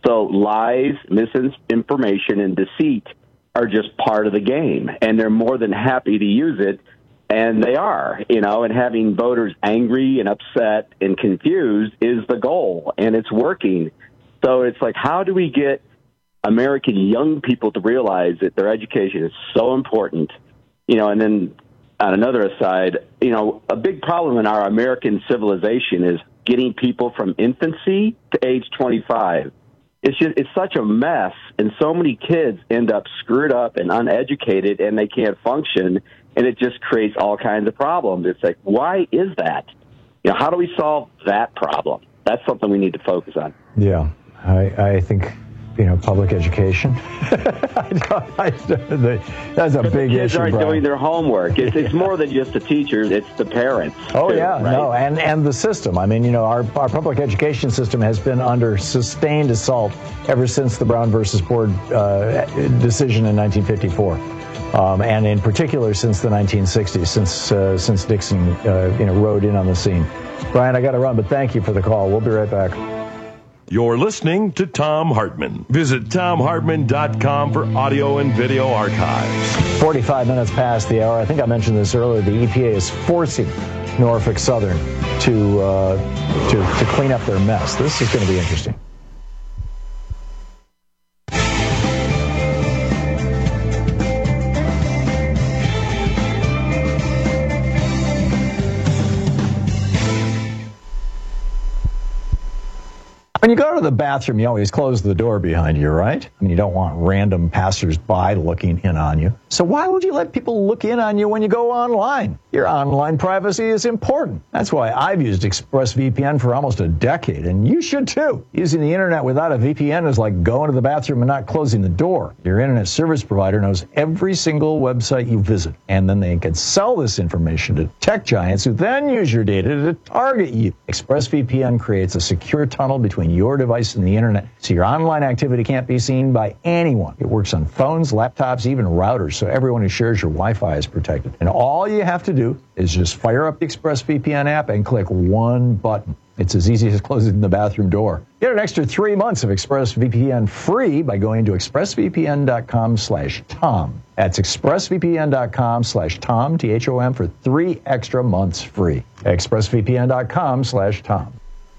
So lies, misinformation, and deceit are just part of the game, and they're more than happy to use it, and they are, and having voters angry and upset and confused is the goal, and it's working. So it's like, how do we get American young people to realize that their education is so important, and then on another aside, a big problem in our American civilization is getting people from infancy to age 25. It's such a mess, and so many kids end up screwed up and uneducated, and they can't function, and it just creates all kinds of problems. It's like, why is that? How do we solve that problem? That's something we need to focus on. Yeah, I think, public education. That's a big issue. Kids aren't doing their homework. It's more than just the teachers; it's the parents. Oh too, yeah, right? no, and the system. I mean, our public education system has been under sustained assault ever since the Brown versus Board decision in 1954, and in particular since the 1960s, since Dixon, rode in on the scene. Brian, I got to run, but thank you for the call. We'll be right back. You're listening to Thom Hartmann. Visit ThomHartmann.com for audio and video archives. 45 minutes past the hour. I think I mentioned this earlier. The EPA is forcing Norfolk Southern to clean up their mess. This is going to be interesting. When you go to the bathroom, you always close the door behind you, right? I mean, you don't want random passersby looking in on you. So why would you let people look in on you when you go online? Your online privacy is important. That's why I've used ExpressVPN for almost a decade, and you should too. Using the internet without a VPN is like going to the bathroom and not closing the door. Your internet service provider knows every single website you visit, and then they can sell this information to tech giants who then use your data to target you. ExpressVPN creates a secure tunnel between your device and the internet, so your online activity can't be seen by anyone. It works on phones, laptops, even routers, so everyone who shares your Wi-Fi is protected. And all you have to do is just fire up the ExpressVPN app and click one button. It's as easy as closing the bathroom door. Get an extra 3 months of ExpressVPN free by going to expressvpn.com/Tom. That's expressvpn.com/Tom, T-H-O-M, for 3 extra months free. expressvpn.com/Tom.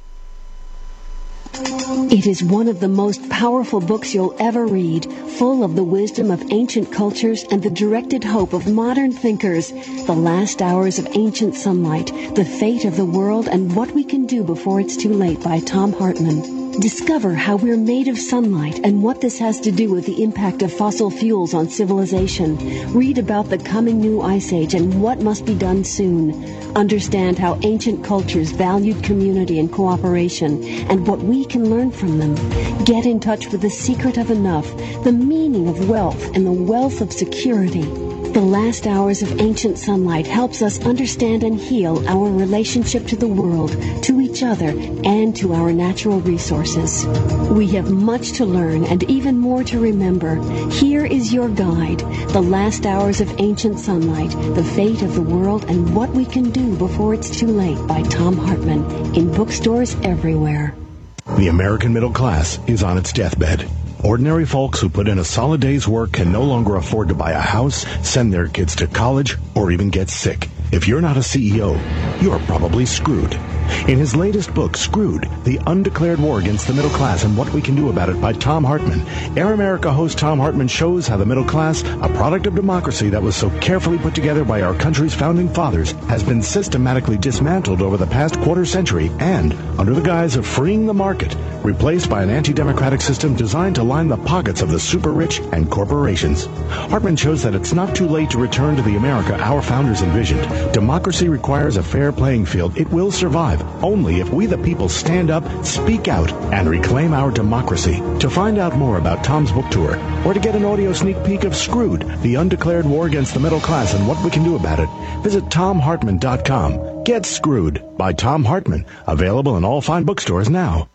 It is one of the most powerful books you'll ever read, full of the wisdom of ancient cultures and the directed hope of modern thinkers. The Last Hours of Ancient Sunlight, The Fate of the World and What We Can Do Before It's Too Late by Thom Hartmann. Discover how we're made of sunlight and what this has to do with the impact of fossil fuels on civilization. Read about the coming new ice age and what must be done soon. Understand how ancient cultures valued community and cooperation and what we can learn from them. Get in touch with the secret of enough, the meaning of wealth, and the wealth of security. The Last Hours of Ancient Sunlight helps us understand and heal our relationship to the world, to each other, and to our natural resources. We have much to learn and even more to remember. Here is your guide, The Last Hours of Ancient Sunlight, The Fate of the World and What We Can Do Before It's Too Late by Thom Hartmann, in bookstores everywhere. The American middle class is on its deathbed. Ordinary folks who put in a solid day's work can no longer afford to buy a house, send their kids to college, or even get sick. If you're not a CEO, you're probably screwed. In his latest book, Screwed, The Undeclared War Against the Middle Class and What We Can Do About It by Thom Hartmann, Air America host Thom Hartmann shows how the middle class, a product of democracy that was so carefully put together by our country's founding fathers, has been systematically dismantled over the past quarter century and, under the guise of freeing the market, replaced by an anti-democratic system designed to line the pockets of the super-rich and corporations. Hartmann shows that it's not too late to return to the America our founders envisioned. Democracy requires a fair playing field. It will survive only if we the people stand up, speak out, and reclaim our democracy. To find out more about Thom's book tour, or to get an audio sneak peek of Screwed, The Undeclared War Against the Middle Class and What We Can Do About It, visit ThomHartmann.com. Get Screwed by Thom Hartmann. Available in all fine bookstores now.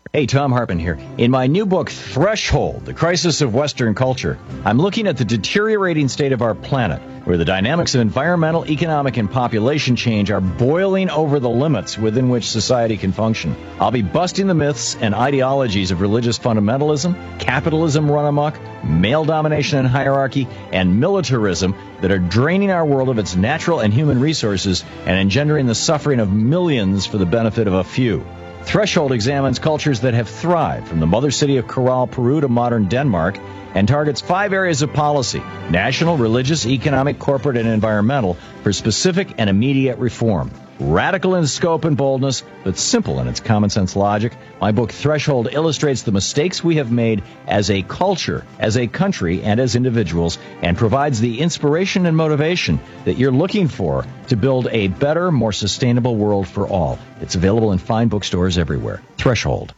Hey, Tom Hartman here. In my new book, Threshold, The Crisis of Western Culture, I'm looking at the deteriorating state of our planet, where the dynamics of environmental, economic, and population change are boiling over the limits within which society can function. I'll be busting the myths and ideologies of religious fundamentalism, capitalism run amok, male domination and hierarchy, and militarism that are draining our world of its natural and human resources and engendering the suffering of millions for the benefit of a few. Threshold examines cultures that have thrived, from the mother city of Corral, Peru to modern Denmark, and targets 5 areas of policy: national, religious, economic, corporate, and environmental, for specific and immediate reform. Radical in scope and boldness, but simple in its common sense logic, my book Threshold illustrates the mistakes we have made as a culture, as a country, and as individuals, and provides the inspiration and motivation that you're looking for to build a better, more sustainable world for all. It's available in fine bookstores everywhere. Threshold.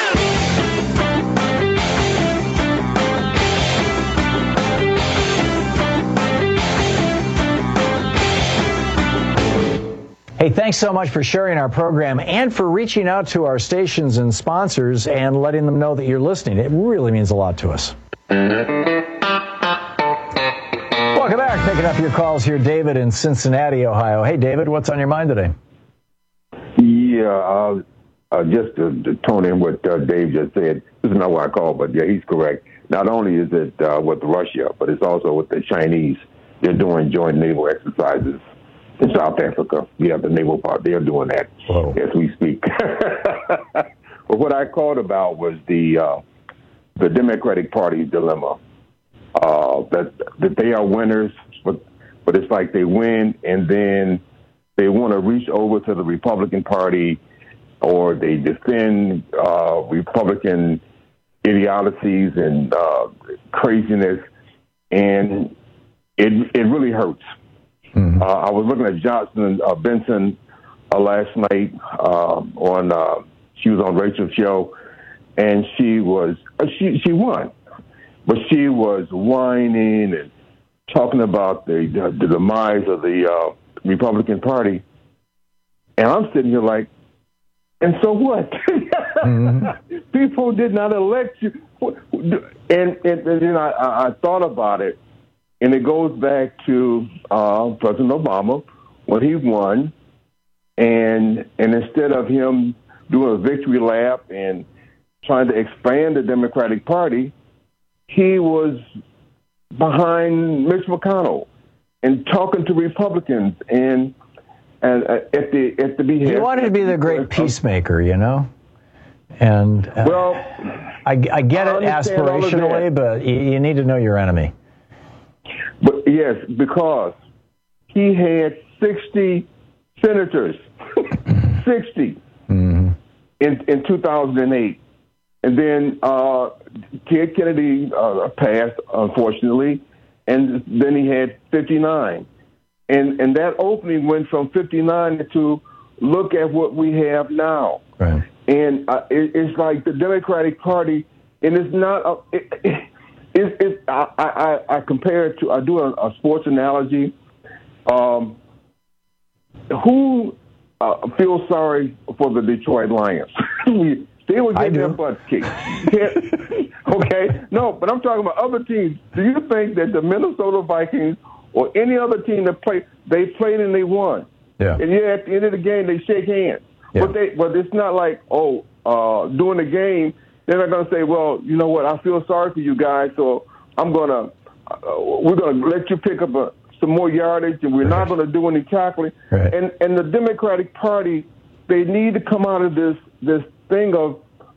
Hey, thanks so much for sharing our program and for reaching out to our stations and sponsors and letting them know that you're listening. It really means a lot to us. Welcome back. Picking up your calls here, David in Cincinnati, Ohio. Hey, David, what's on your mind today? Yeah, just to tone in what Dave just said. This is not what I call, but yeah, he's correct. Not only is it with Russia, but it's also with the Chinese. They're doing joint naval exercises in South Africa. Yeah, the naval part, they're doing that as we speak. But what I called about was the Democratic Party's dilemma. That they are winners, but it's like they win and then they want to reach over to the Republican Party, or they defend Republican ideologies and craziness, and it really hurts. Mm-hmm. I was looking at Johnson Benson last night she was on Rachel's show, and she won, but she was whining and talking about the demise of the Republican Party, and I'm sitting here like, and so what? Mm-hmm. People did not elect you, and then I thought about it. And it goes back to President Obama when he won, and instead of him doing a victory lap and trying to expand the Democratic Party, he was behind Mitch McConnell and talking to Republicans and at the behest. He wanted to be the great peacemaker, you know. And well, I get it aspirationally, but you need to know your enemy. But yes, because he had 60 senators, 60 in 2008, and then Ted Kennedy passed, unfortunately, and then he had 59, and that opening went from 59 to look at what we have now, right? And it's like the Democratic Party, and it's not. I compare it to, I do a sports analogy. Who feels sorry for the Detroit Lions? They would get their butts kicked. Okay? No, but I'm talking about other teams. Do you think that the Minnesota Vikings or any other team that they played and they won? Yeah. And yeah, at the end of the game, they shake hands. Yeah. But it's not like, during the game, they're not going to say, well, you know what, I feel sorry for you guys, so we're going to let you pick up some more yardage, and we're not going to do any tackling. Right. And the Democratic Party, they need to come out of this thing of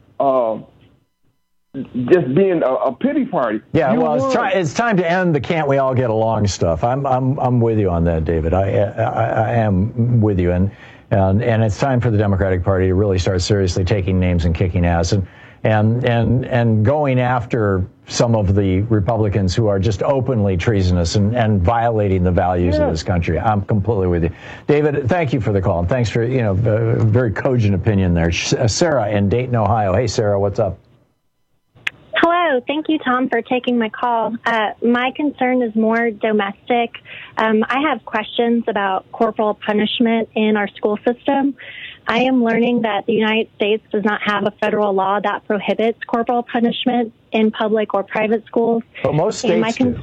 just being a pity party. Yeah, it's time to end the "can't we all get along" stuff. I'm with you on that, David. I am with you, and it's time for the Democratic Party to really start seriously taking names and kicking ass and going after some of the Republicans who are just openly treasonous and violating the values of this country. I'm completely with you. David, thank you for the call, and thanks for, a very cogent opinion there. Sarah in Dayton, Ohio. Hey, Sarah, what's up? Hello. Thank you, Tom, for taking my call. My concern is more domestic. I have questions about corporal punishment in our school system. I am learning that the United States does not have a federal law that prohibits corporal punishment in public or private schools. But most states do.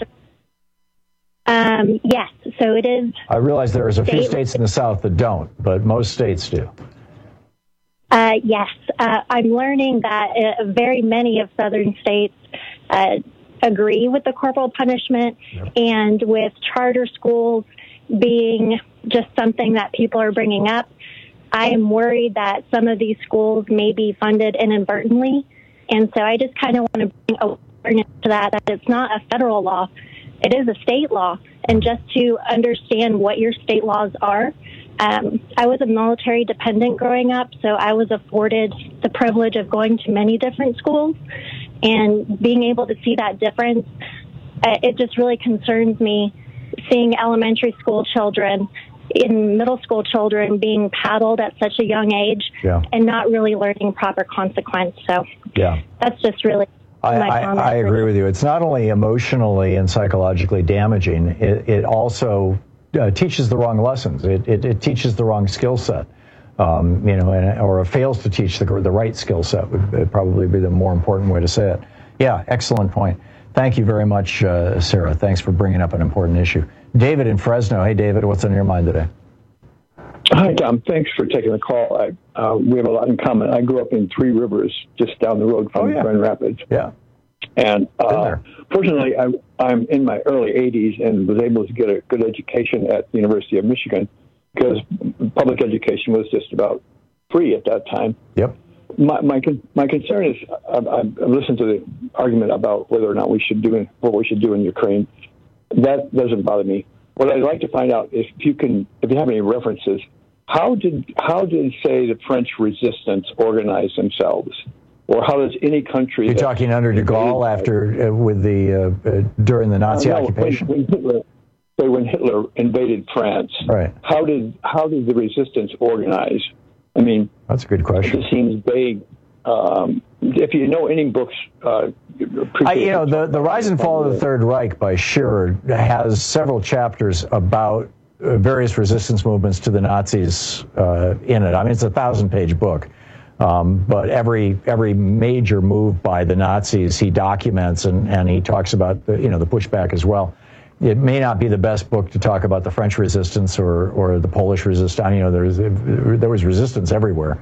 Yes, so it is. I realize there's a few states in the South that don't, but most states do. Yes, I'm learning that very many of southern states agree with the corporal punishment, and with charter schools being just something that people are bringing up, I am worried that some of these schools may be funded inadvertently. And so I just kind of want to bring awareness to that it's not a federal law. It is a state law. And just to understand what your state laws are. I was a military dependent growing up, so I was afforded the privilege of going to many different schools. And being able to see that difference, it just really concerns me, seeing elementary school children in middle school children being paddled at such a young age and not really learning proper consequence. So that's just really my comment. I agree with you. It's not only emotionally and psychologically damaging, it also teaches the wrong lessons. It teaches the wrong skill set. Or fails to teach the right skill set would probably be the more important way to say it. Yeah, excellent point. Thank you very much, Sarah. Thanks for bringing up an important issue. David in Fresno. Hey, David, what's on your mind today? Hi, Tom. Thanks for taking the call. We have a lot in common. I grew up in Three Rivers, just down the road from Grand Rapids. Yeah. And fortunately, I'm in my early 80s and was able to get a good education at the University of Michigan because public education was just about free at that time. Yep. My concern is I've listened to the argument about whether or not what we should do in Ukraine. That doesn't bother me. What I'd like to find out is if you have any references, how did say the French resistance organize themselves, or how does any country? You're talking under de Gaulle during the Nazi occupation. When Hitler invaded France, right? How did the resistance organize? I mean, that's a good question. It seems vague. If you know any books, the Rise and Fall of the Third Reich by Scherer has several chapters about various resistance movements to the Nazis in it. I mean, it's a 1,000-page book, but every major move by the Nazis he documents, and he talks about the pushback as well. It may not be the best book to talk about the French resistance or the Polish resistance. There was resistance everywhere.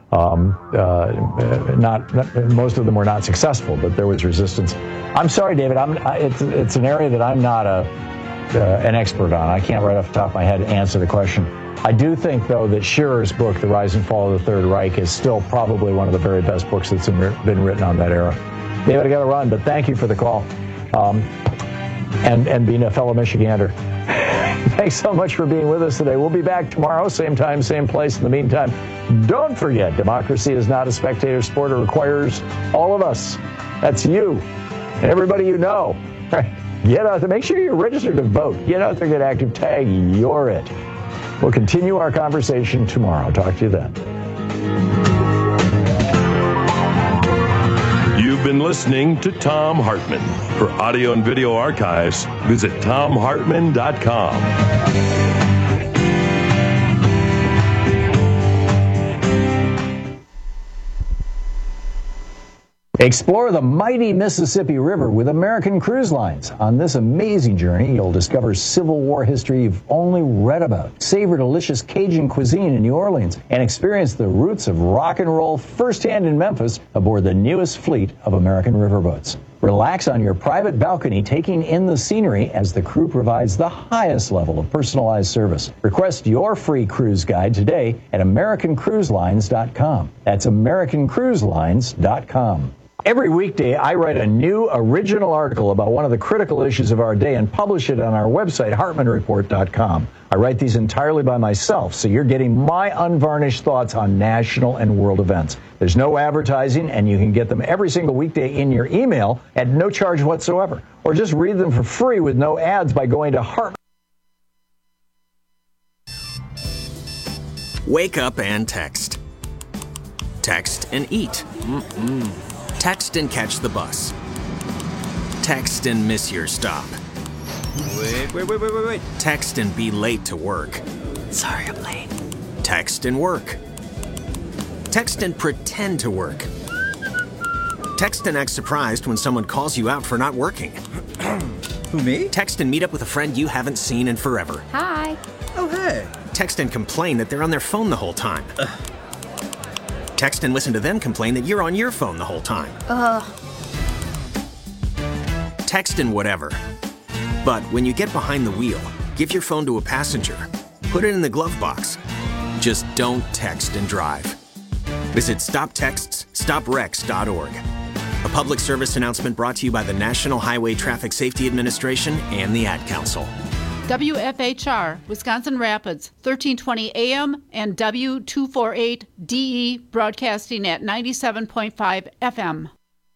Most of them were not successful, but there was resistance. I'm sorry, David. It's an area that I'm not an expert on. I can't right off the top of my head answer the question. I do think, though, that Scherer's book, The Rise and Fall of the Third Reich, is still probably one of the very best books that's been written on that era. David, I got to run, but thank you for the call. And being a fellow Michigander. Thanks so much for being with us today. We'll be back tomorrow, same time, same place. In the meantime, don't forget, democracy is not a spectator sport. It requires all of us. That's you and everybody you know. Get out there. Make sure you're registered to vote. Get out there, get active. Tag, you're it. We'll continue our conversation tomorrow. Talk to you then. You've been listening to Thom Hartmann. For audio and video archives, visit ThomHartmann.com. Explore the mighty Mississippi River with American Cruise Lines. On this amazing journey, you'll discover Civil War history you've only read about, savor delicious Cajun cuisine in New Orleans, and experience the roots of rock and roll firsthand in Memphis aboard the newest fleet of American riverboats. Relax on your private balcony, taking in the scenery as the crew provides the highest level of personalized service. Request your free cruise guide today at AmericanCruiseLines.com. That's AmericanCruiseLines.com. Every weekday, I write a new original article about one of the critical issues of our day and publish it on our website, HartmannReport.com. I write these entirely by myself, so you're getting my unvarnished thoughts on national and world events. There's no advertising, and you can get them every single weekday in your email at no charge whatsoever. Or just read them for free with no ads by going to Hartmann. Wake up and text. Text and eat. Text and catch the bus. Text and miss your stop. Wait. Text and be late to work. Sorry, I'm late. Text and work. Text and pretend to work. Text and act surprised when someone calls you out for not working. Who, me? Text and meet up with a friend you haven't seen in forever. Hi. Oh, hey. Text and complain that they're on their phone the whole time. Text and listen to them complain that you're on your phone the whole time. Text and whatever. But when you get behind the wheel, give your phone to a passenger. Put it in the glove box. Just don't text and drive. Visit StopTextsStopWrecks.org. A public service announcement brought to you by the National Highway Traffic Safety Administration and the Ad Council. WFHR, Wisconsin Rapids, 1320 AM and W248DE broadcasting at 97.5 FM.